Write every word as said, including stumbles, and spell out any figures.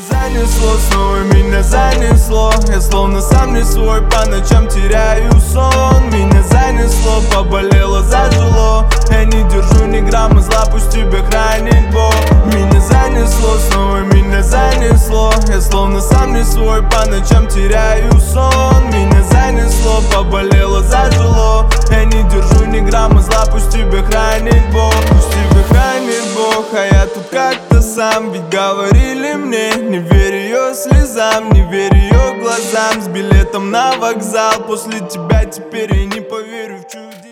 занесло, снова меня занесло. Я словно сам не свой, по ночам теряю сон. Меня занесло, поболело, зажило. Я не держу ни грамма зла, пусть тебя хранит Бог. Меня занесло, снова меня занесло. Я словно сам не свой, по ночам теряю сон. Меня занесло, поболело, зажило. Я не держу ни грамма зла, пусть тебя хранит Бог. Пусть тебя хранит Бог, а я тут как-то сам. Ведь говорили мне, не верь ее слезам, не верь ее глазам. С билетом на вокзал, после тебя теперь я не поверю в чудес.